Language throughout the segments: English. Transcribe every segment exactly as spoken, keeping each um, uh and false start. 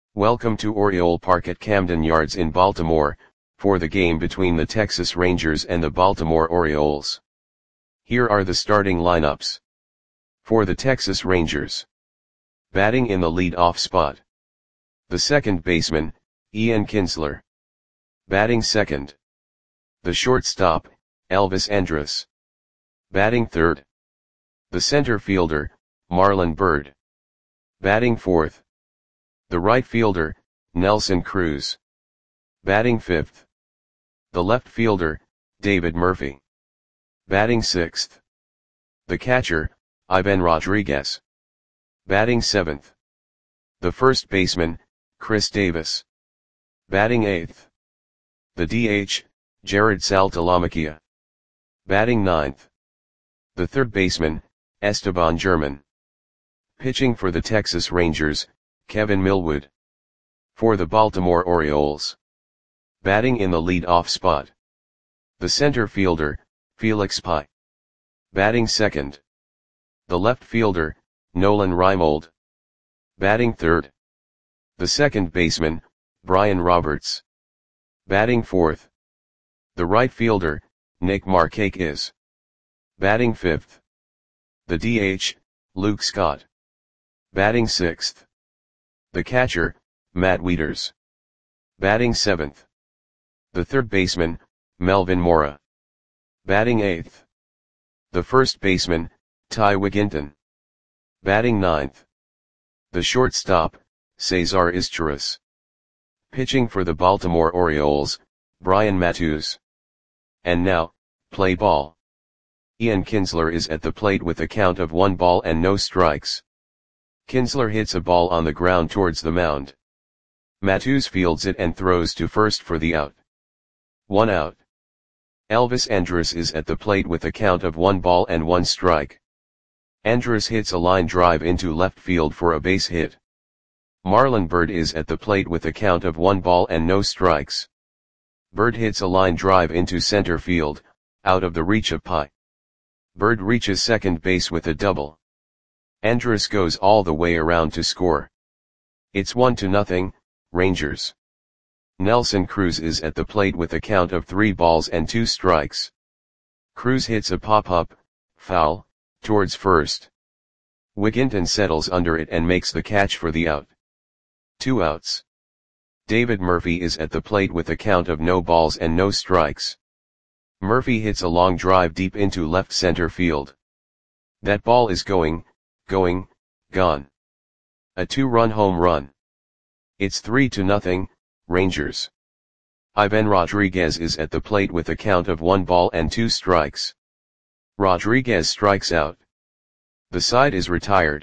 Welcome to Oriole Park at Camden Yards in Baltimore, for the game between the Texas Rangers and the Baltimore Orioles. Here are the starting lineups. For the Texas Rangers. Batting in the lead-off spot. The second baseman, Ian Kinsler. Batting second. The shortstop, Elvis Andrus. Batting third. The center fielder, Marlon Byrd. Batting fourth. The right fielder, Nelson Cruz. Batting fifth. The left fielder, David Murphy. Batting sixth. The catcher, Ivan Rodriguez. Batting seventh. The first baseman, Chris Davis. Batting eighth. The D H, Jared Saltalamacchia. Batting ninth. The third baseman, Esteban German. Pitching for the Texas Rangers, Kevin Millwood. For the Baltimore Orioles. Batting in the lead-off spot. The center fielder, Felix Pie. Batting second. The left fielder, Nolan Reimold. Batting third. The second baseman, Brian Roberts. Batting fourth. The right fielder, Nick Markakis. Batting fifth. The D H, Luke Scott. Batting sixth. The catcher, Matt Wieters. Batting seventh. The third baseman, Melvin Mora. Batting eighth. The first baseman, Ty Wigginton. Batting ninth. The shortstop, Cesar Izturis. Pitching for the Baltimore Orioles, Brian Matusz. And now, play ball. Ian Kinsler is at the plate with a count of one ball and no strikes. Kinsler hits a ball on the ground towards the mound. Matusz fields it and throws to first for the out. One out. Elvis Andrus is at the plate with a count of one ball and one strike. Andrus hits a line drive into left field for a base hit. Marlon Byrd is at the plate with a count of one ball and no strikes. Byrd hits a line drive into center field, out of the reach of Pie. Byrd reaches second base with a double. Andrus goes all the way around to score. It's one to nothing, Rangers. Nelson Cruz is at the plate with a count of three balls and two strikes. Cruz hits a pop-up, foul, towards first. Wigginton settles under it and makes the catch for the out. Two outs. David Murphy is at the plate with a count of no balls and no strikes. Murphy hits a long drive deep into left center field. That ball is going, going, gone. A two-run home run. It's three to nothing, Rangers. Ivan Rodriguez is at the plate with a count of one ball and two strikes. Rodriguez strikes out. The side is retired.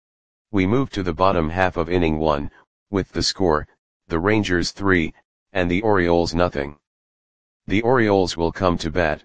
We move to the bottom half of inning one, with the score, the Rangers three, and the Orioles nothing. The Orioles will come to bat.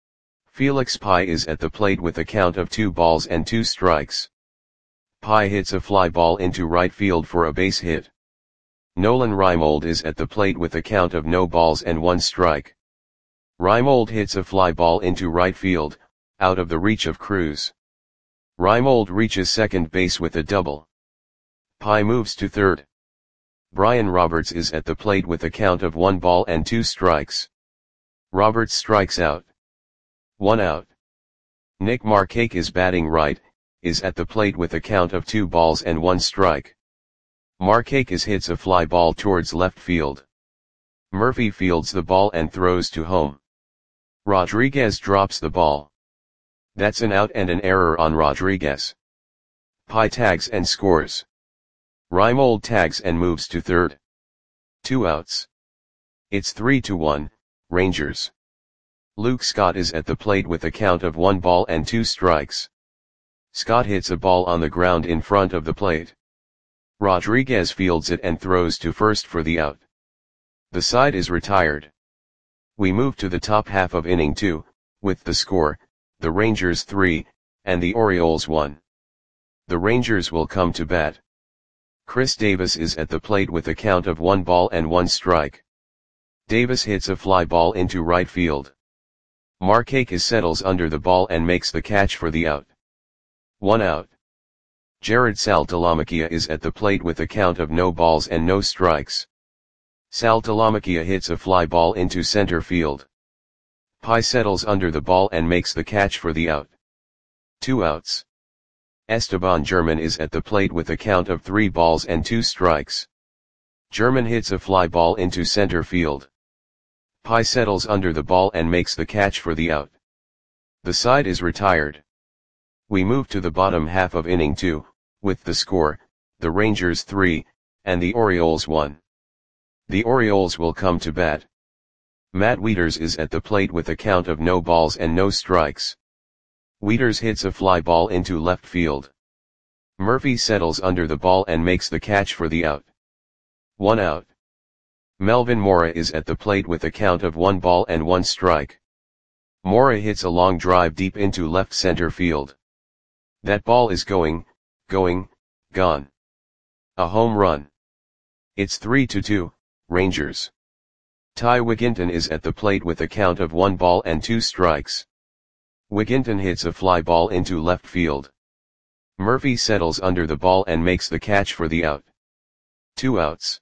Felix Pie is at the plate with a count of two balls and two strikes. Pie hits a fly ball into right field for a base hit. Nolan Reimold is at the plate with a count of no balls and one strike. Reimold hits a fly ball into right field, out of the reach of Cruz. Reimold reaches second base with a double. Pie moves to third. Brian Roberts is at the plate with a count of one ball and two strikes. Roberts strikes out. One out. Nick Markakis batting right, is at the plate with a count of two balls and one strike. Markakis hits a fly ball towards left field. Murphy fields the ball and throws to home. Rodriguez drops the ball. That's an out and an error on Rodriguez. Pie tags and scores. Reimold tags and moves to third. Two outs. It's three to one, Rangers. Luke Scott is at the plate with a count of one ball and two strikes. Scott hits a ball on the ground in front of the plate. Rodriguez fields it and throws to first for the out. The side is retired. We move to the top half of inning two, with the score, the Rangers three, and the Orioles one. The Rangers will come to bat. Chris Davis is at the plate with a count of one ball and one strike. Davis hits a fly ball into right field. Markakis settles under the ball and makes the catch for the out. One out. Jared Saltalamacchia is at the plate with a count of no balls and no strikes. Saltalamacchia hits a fly ball into center field. Pi settles under the ball and makes the catch for the out. Two outs. Esteban German is at the plate with a count of three balls and two strikes. German hits a fly ball into center field. Pi settles under the ball and makes the catch for the out. The side is retired. We move to the bottom half of inning two, with the score, the Rangers three, and the Orioles one. The Orioles will come to bat. Matt Wieters is at the plate with a count of no balls and no strikes. Wieters hits a fly ball into left field. Murphy settles under the ball and makes the catch for the out. One out. Melvin Mora is at the plate with a count of one ball and one strike. Mora hits a long drive deep into left center field. That ball is going, going, gone. A home run. It's three to two, Rangers. Ty Wigginton is at the plate with a count of one ball and two strikes. Wigginton hits a fly ball into left field. Murphy settles under the ball and makes the catch for the out. Two outs.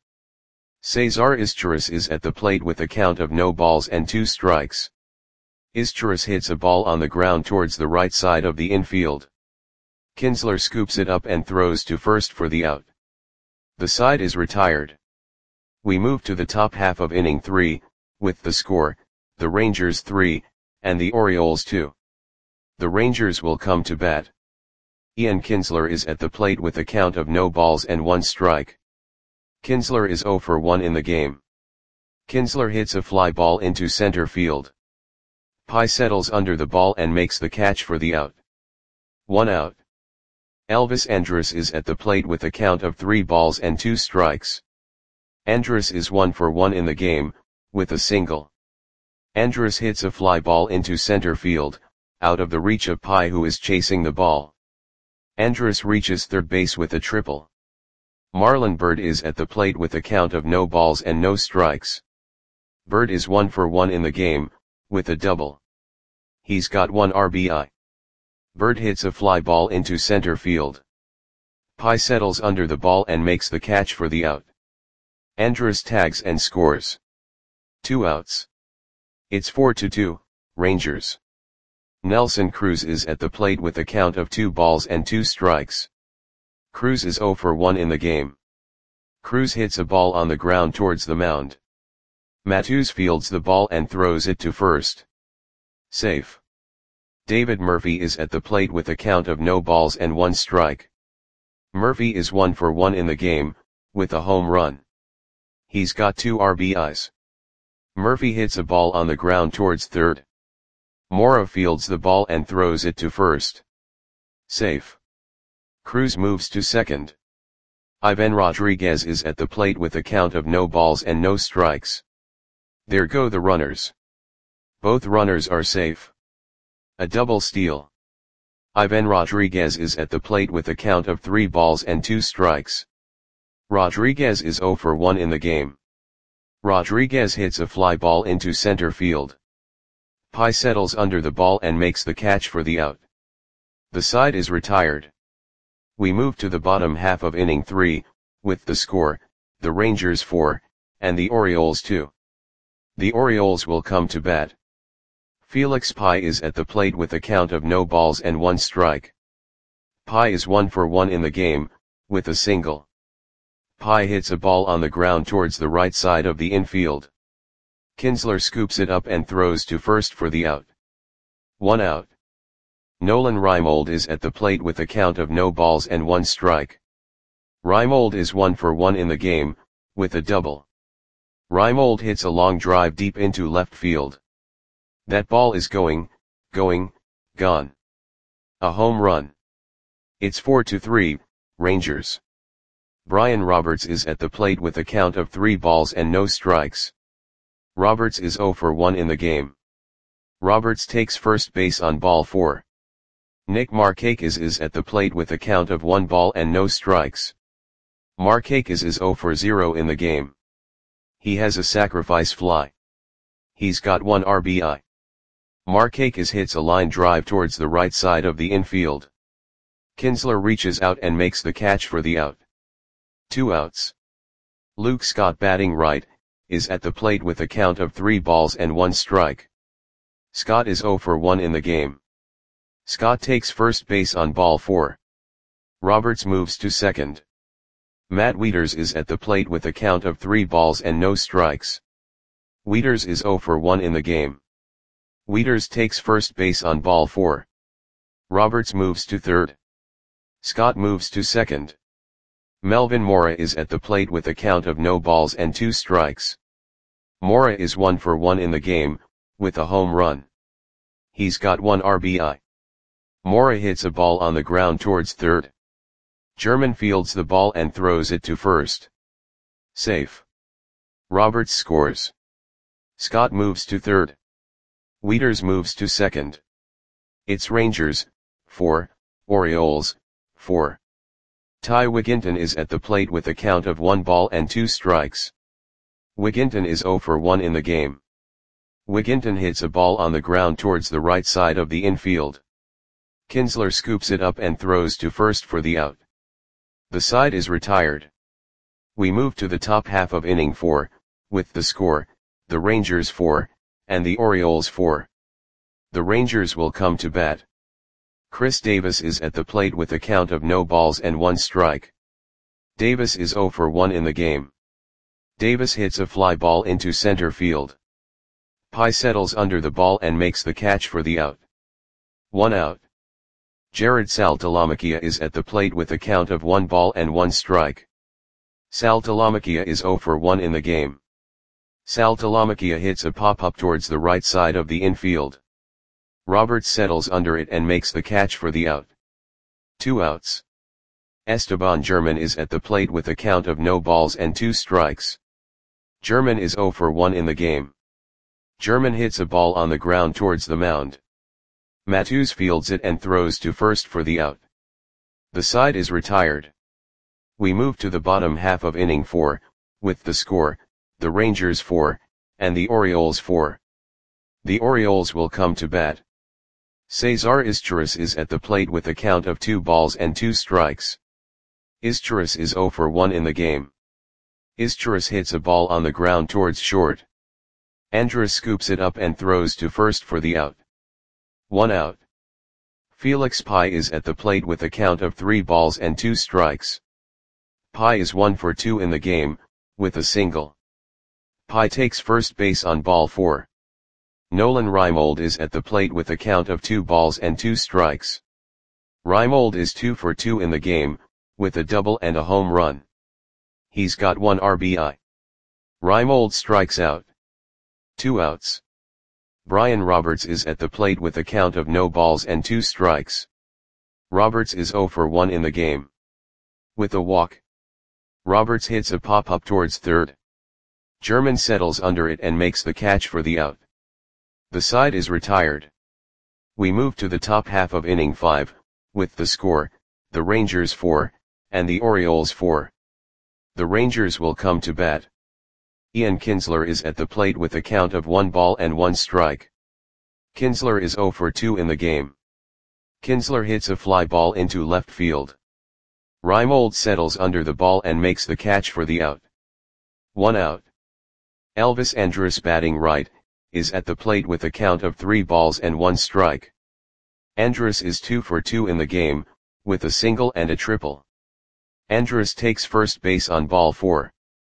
Cesar Izturis is at the plate with a count of no balls and two strikes. Izturis hits a ball on the ground towards the right side of the infield. Kinsler scoops it up and throws to first for the out. The side is retired. We move to the top half of inning three, with the score, the Rangers three, and the Orioles two. The Rangers will come to bat. Ian Kinsler is at the plate with a count of no balls and one strike. Kinsler is zero for one in the game. Kinsler hits a fly ball into center field. Pi settles under the ball and makes the catch for the out. One out. Elvis Andrus is at the plate with a count of three balls and two strikes. Andrus is one for one in the game, with a single. Andrus hits a fly ball into center field, out of the reach of Pi, who is chasing the ball. Andrus reaches third base with a triple. Marlon Byrd is at the plate with a count of no balls and no strikes. Byrd is one for one in the game, with a double. He's got one R B I. Byrd hits a fly ball into center field. Pi settles under the ball and makes the catch for the out. Andrus tags and scores. Two outs. It's four to two, Rangers. Nelson Cruz is at the plate with a count of two balls and two strikes. Cruz is zero for one in the game. Cruz hits a ball on the ground towards the mound. Matus fields the ball and throws it to first. Safe. David Murphy is at the plate with a count of no balls and one strike. Murphy is one for one in the game, with a home run. He's got two R B Is. Murphy hits a ball on the ground towards third. Mora fields the ball and throws it to first. Safe. Cruz moves to second. Ivan Rodriguez is at the plate with a count of no balls and no strikes. There go the runners. Both runners are safe. A double steal. Ivan Rodriguez is at the plate with a count of three balls and two strikes. Rodriguez is zero for one in the game. Rodriguez hits a fly ball into center field. Pi settles under the ball and makes the catch for the out. The side is retired. We move to the bottom half of inning three, with the score, the Rangers four, and the Orioles two. The Orioles will come to bat. Felix Pi is at the plate with a count of no balls and one strike. Pi is one for one in the game, with a single. Pi hits a ball on the ground towards the right side of the infield. Kinsler scoops it up and throws to first for the out. One out. Nolan Reimold is at the plate with a count of no balls and one strike. Reimold is one for one in the game, with a double. Reimold hits a long drive deep into left field. That ball is going, going, gone. A home run. It's four to three, Rangers. Brian Roberts is at the plate with a count of three balls and no strikes. Roberts is zero for one in the game. Roberts takes first base on ball four. Nick Markakis is at the plate with a count of one ball and no strikes. Markakis is zero for zero in the game. He has a sacrifice fly. He's got one R B I. Markakis hits a line drive towards the right side of the infield. Kinsler reaches out and makes the catch for the out. Two outs. Luke Scott, batting right, is at the plate with a count of three balls and one strike. Scott is oh for one in the game. Scott takes first base on ball four. Roberts moves to second. Matt Wieters is at the plate with a count of three balls and no strikes. Wieters is oh for one in the game. Wieters takes first base on ball four. Roberts moves to third. Scott moves to second. Melvin Mora is at the plate with a count of no balls and two strikes. Mora is one for one in the game, with a home run. He's got one R B I. Mora hits a ball on the ground towards third. German fields the ball and throws it to first. Safe. Roberts scores. Scott moves to third. Wieters moves to second. It's Rangers, four, Orioles, four. Ty Wigginton is at the plate with a count of one ball and two strikes. Wigginton is oh for one in the game. Wigginton hits a ball on the ground towards the right side of the infield. Kinsler scoops it up and throws to first for the out. The side is retired. We move to the top half of inning four, with the score, the Rangers four, and the Orioles four. The Rangers will come to bat. Chris Davis is at the plate with a count of no balls and one strike. Davis is oh for one in the game. Davis hits a fly ball into center field. Pye settles under the ball and makes the catch for the out. One out. Jared Saltalamacchia is at the plate with a count of one ball and one strike. Saltalamacchia is oh for one in the game. Saltalamacchia hits a pop-up towards the right side of the infield. Roberts settles under it and makes the catch for the out. Two outs. Esteban German is at the plate with a count of no balls and two strikes. German is oh for one in the game. German hits a ball on the ground towards the mound. Matthews fields it and throws to first for the out. The side is retired. We move to the bottom half of inning four, with the score, the Rangers four, and the Orioles four. The Orioles will come to bat. Cesar Izturis is at the plate with a count of two balls and two strikes. Izturis is oh for one in the game. Izturis hits a ball on the ground towards short. Andrus scoops it up and throws to first for the out. One out. Felix Pye is at the plate with a count of three balls and two strikes. Pye is one for two in the game, with a single. Pye takes first base on ball four. Nolan Reimold is at the plate with a count of two balls and two strikes. Reimold is two for two in the game, with a double and a home run. He's got one R B I. Reimold strikes out. Two outs. Brian Roberts is at the plate with a count of no balls and two strikes. Roberts is oh for one in the game. With a walk. Roberts hits a pop-up towards third. German settles under it and makes the catch for the out. The side is retired. We move to the top half of inning five, with the score, the Rangers four, and the Orioles four. The Rangers will come to bat. Ian Kinsler is at the plate with a count of one ball and one strike. Kinsler is oh for two in the game. Kinsler hits a fly ball into left field. Reimold settles under the ball and makes the catch for the out. One out. Elvis Andrus, batting right, is at the plate with a count of three balls and one strike. Andrus is two for two in the game, with a single and a triple. Andrus takes first base on ball four.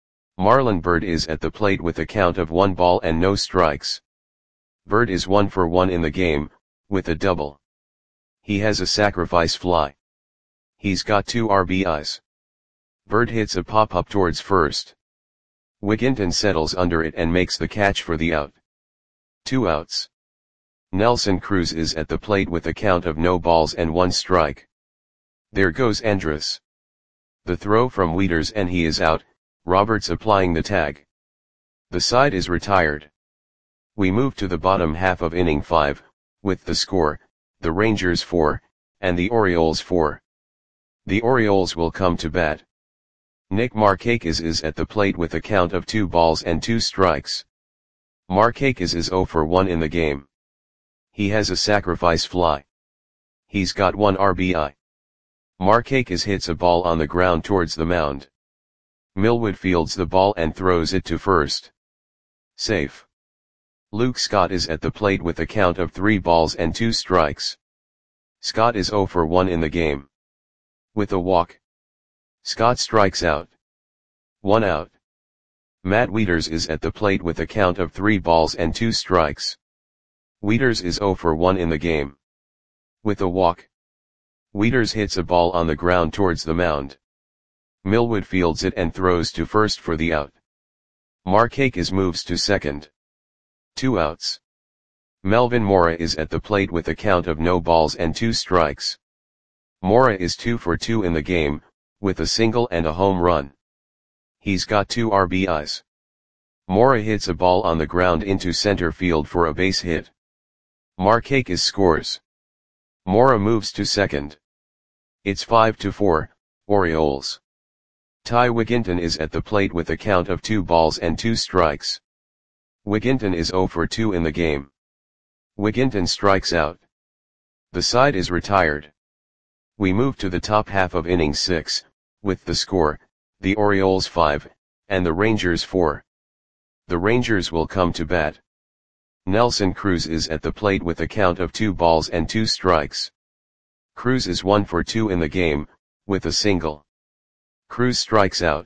Marlon Byrd is at the plate with a count of one ball and no strikes. Byrd is one for one in the game, with a double. He has a sacrifice fly. He's got two R B Is. Byrd hits a pop-up towards first. Wigginton settles under it and makes the catch for the out. Two outs. Nelson Cruz is at the plate with a count of no balls and one strike. There goes Andrus. The throw from Wieters and he is out, Roberts applying the tag. The side is retired. We move to the bottom half of inning five, with the score, the Rangers four, and the Orioles four. The Orioles will come to bat. Nick Markakis is at the plate with a count of two balls and two strikes. Markakis is oh for one in the game. He has a sacrifice fly. He's got one R B I. Markakis hits a ball on the ground towards the mound. Millwood fields the ball and throws it to first. Safe. Luke Scott is at the plate with a count of three balls and two strikes. Scott is zero for one in the game. With a walk, Scott strikes out. One out. Matt Wieters is at the plate with a count of three balls and two strikes. Wieters is zero for one in the game. With a walk, Wieters hits a ball on the ground towards the mound. Millwood fields it and throws to first for the out. Markakis moves to second. Two outs. Melvin Mora is at the plate with a count of no balls and two strikes. Mora is two for two in the game, with a single and a home run. He's got two R B Is. Mora hits a ball on the ground into center field for a base hit. Markakis scores. Mora moves to second. It's five to four, Orioles. Ty Wigginton is at the plate with a count of two balls and two strikes. Wigginton is zero for two in the game. Wigginton strikes out. The side is retired. We move to the top half of inning six, with the score, the Orioles five, and the Rangers four. The Rangers will come to bat. Nelson Cruz is at the plate with a count of two balls and two strikes. Cruz is one for two in the game, with a single. Cruz strikes out.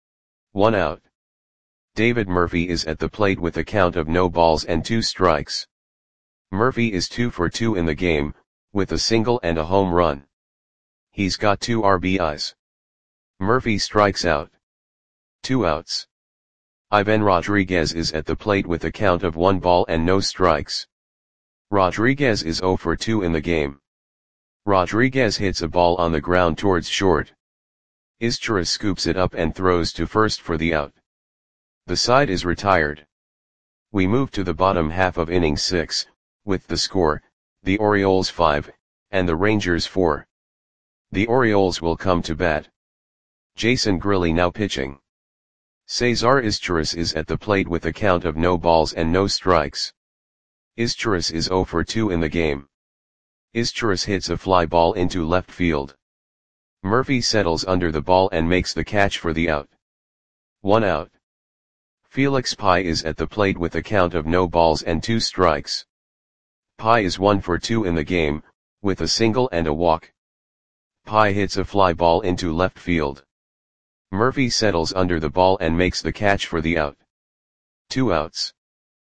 One out. David Murphy is at the plate with a count of no balls and two strikes. Murphy is two for two in the game, with a single and a home run. He's got two R B Is. Murphy strikes out. Two outs. Ivan Rodriguez is at the plate with a count of one ball and no strikes. Rodriguez is zero for two in the game. Rodriguez hits a ball on the ground towards short. Izturis scoops it up and throws to first for the out. The side is retired. We move to the bottom half of inning six, with the score, the Orioles five, and the Rangers four. The Orioles will come to bat. Jason Grilli now pitching. Cesar Izturis is at the plate with a count of no balls and no strikes. Izturis is zero for two in the game. Izturis hits a fly ball into left field. Murphy settles under the ball and makes the catch for the out. One out. Felix Pye is at the plate with a count of no balls and two strikes. Pye is one for two in the game, with a single and a walk. Pye hits a fly ball into left field. Murphy settles under the ball and makes the catch for the out. Two outs.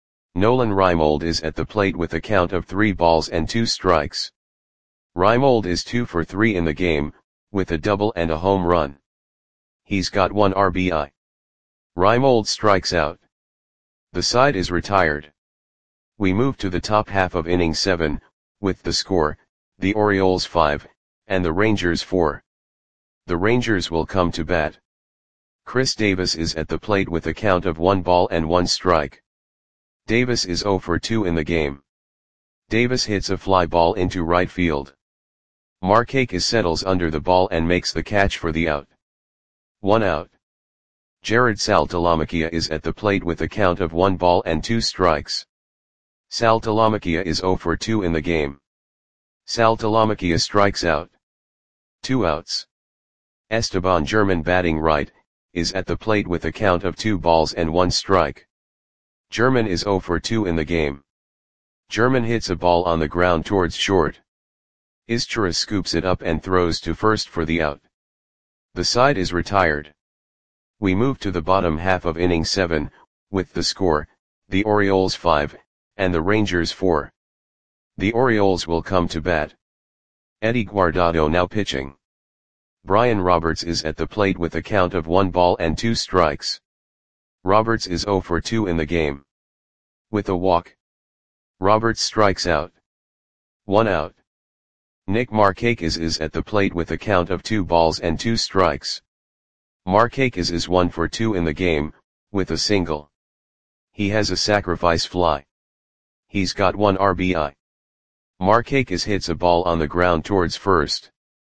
Nolan Reimold is at the plate with a count of three balls and two strikes. Reimold is two for three in the game, with a double and a home run. He's got one R B I. Reimold strikes out. The side is retired. We move to the top half of inning seven, with the score, the Orioles five, and the Rangers four. The Rangers will come to bat. Chris Davis is at the plate with a count of one ball and one strike. Davis is zero for two in the game. Davis hits a fly ball into right field. Markakis settles under the ball and makes the catch for the out. One out. Jared Saltalamacchia is at the plate with a count of one ball and two strikes. Saltalamacchia is zero for two in the game. Saltalamacchia strikes out. Two outs. Esteban German batting right, is at the plate with a count of two balls and one strike. German is zero for two in the game. German hits a ball on the ground towards short. Izturis scoops it up and throws to first for the out. The side is retired. We move to the bottom half of inning seven, with the score, the Orioles five, and the Rangers four. The Orioles will come to bat. Eddie Guardado now pitching. Brian Roberts is at the plate with a count of one ball and two strikes. Roberts is zero for two in the game. With a walk, Roberts strikes out. One out. Nick Markakis is at the plate with a count of two balls and two strikes. Markakis is one for two in the game, with a single. He has a sacrifice fly. He's got one R B I. Markakis hits a ball on the ground towards first.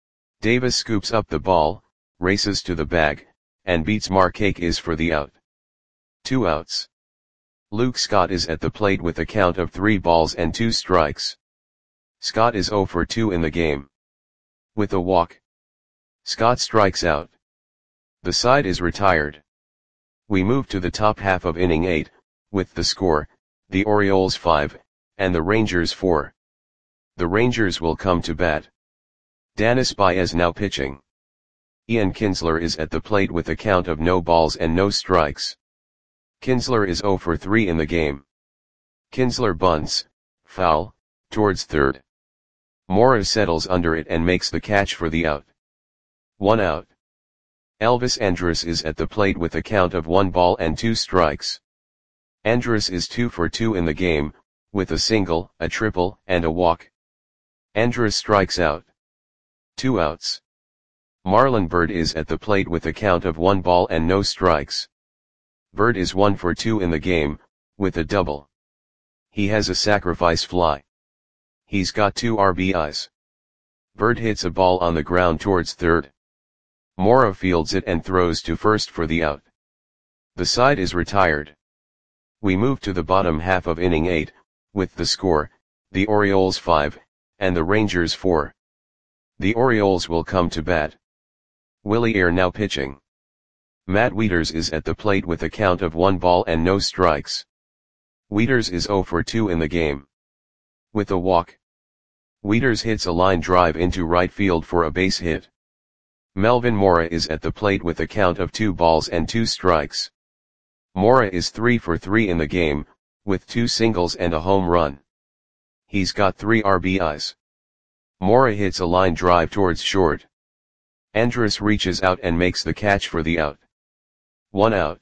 Davis scoops up the ball, races to the bag, and beats Markakis for the out. Two outs. Luke Scott is at the plate with a count of three balls and two strikes. Scott is zero for two in the game. With a walk, Scott strikes out. The side is retired. We move to the top half of inning eight, with the score, the Orioles five, and the Rangers four. The Rangers will come to bat. Danis Baez now pitching. Ian Kinsler is at the plate with a count of no balls and no strikes. Kinsler is zero for three in the game. Kinsler bunts, foul, towards third. Mora settles under it and makes the catch for the out. One out. Elvis Andrus is at the plate with a count of one ball and two strikes. Andrus is two for two in the game, with a single, a triple, and a walk. Andrus strikes out. Two outs. Marlon Byrd is at the plate with a count of one ball and no strikes. Byrd is one for two in the game, with a double. He has a sacrifice fly. He's got two R B Is. Byrd hits a ball on the ground towards third. Mora fields it and throws to first for the out. The side is retired. We move to the bottom half of inning eight, with the score, the Orioles five, and the Rangers four. The Orioles will come to bat. Willie Air now pitching. Matt Wieters is at the plate with a count of one ball and no strikes. Wieters is zero for two in the game. With a walk. Wieters hits a line drive into right field for a base hit. Melvin Mora is at the plate with a count of two balls and two strikes. Mora is three for three in the game, with two singles and a home run. He's got three R B Is. Mora hits a line drive towards short. Andrus reaches out and makes the catch for the out. One out.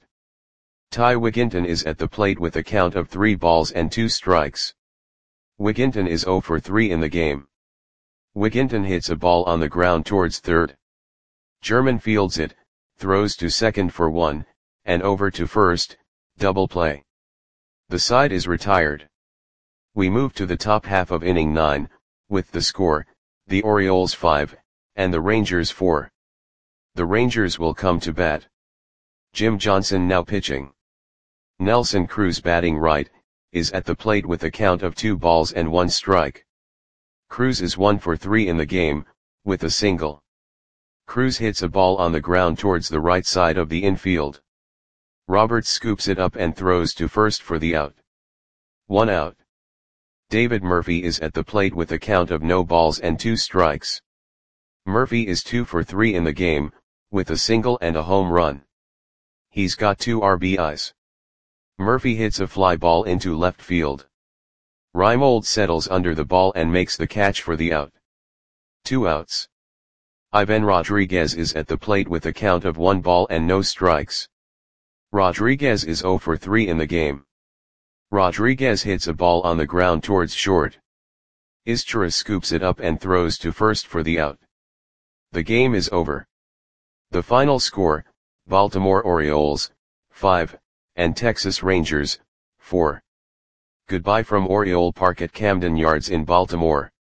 Ty Wigginton is at the plate with a count of three balls and two strikes. Wigginton is zero for three in the game. Wigginton hits a ball on the ground towards third. German fields it, throws to second for one, and over to first, double play. The side is retired. We move to the top half of inning nine, with the score, the Orioles five, and the Rangers four. The Rangers will come to bat. Jim Johnson now pitching. Nelson Cruz batting right, is at the plate with a count of two balls and one strike. Cruz is one for three in the game, with a single. Cruz hits a ball on the ground towards the right side of the infield. Roberts scoops it up and throws to first for the out. One out. David Murphy is at the plate with a count of no balls and two strikes. Murphy is two for three in the game, with a single and a home run. He's got two R B Is. Murphy hits a fly ball into left field. Reimold settles under the ball and makes the catch for the out. Two outs. Ivan Rodriguez is at the plate with a count of one ball and no strikes. Rodriguez is zero for three in the game. Rodriguez hits a ball on the ground towards short. Izchira scoops it up and throws to first for the out. The game is over. The final score, Baltimore Orioles, five, and Texas Rangers, four. Goodbye from Oriole Park at Camden Yards in Baltimore.